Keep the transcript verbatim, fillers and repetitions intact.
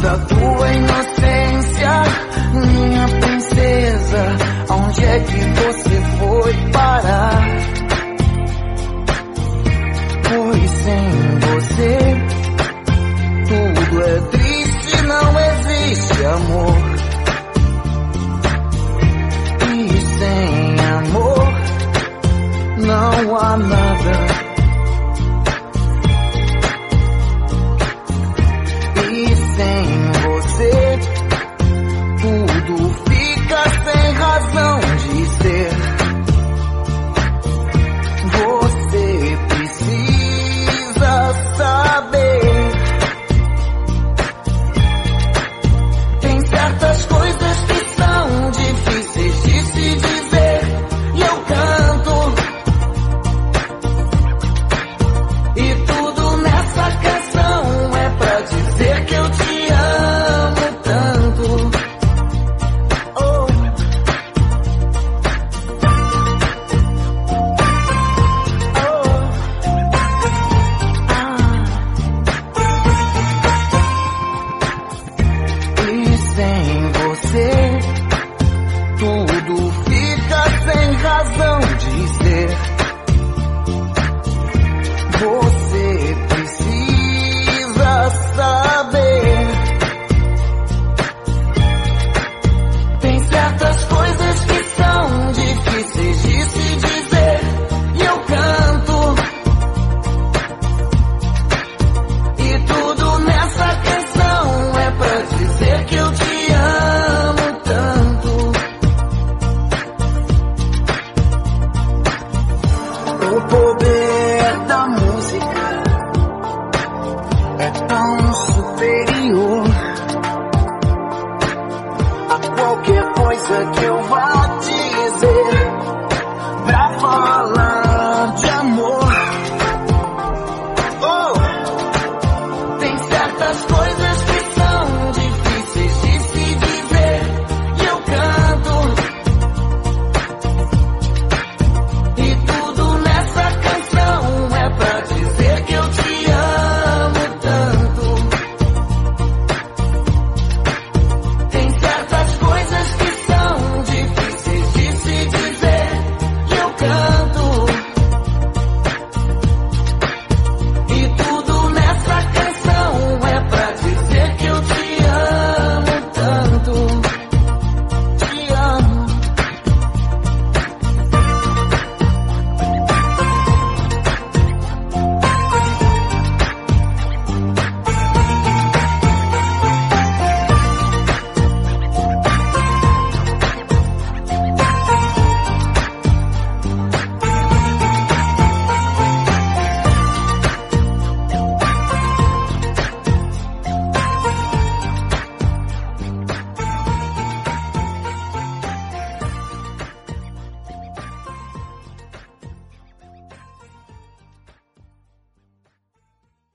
da tua inocência, minha princesa, onde é que você foi parar? Pois sem você tudo é triste, não existe amor. E sem amor não há nada. E sem você tudo fica sem razão de ser. Você precisa saber. Tem certas coisas que são difíceis de se dizer, e eu canto. E tudo nessa canção é pra dizer que eu te amo tanto. Oh. Oh. Ah. E sem você tudo fica sem razão de ser. Você precisa saber. Tem certas coisas que são difíceis de se dizer, e eu canto. E tudo nessa canção é pra dizer que eu te amo tanto. O poder da música é tão superior a qualquer coisa que eu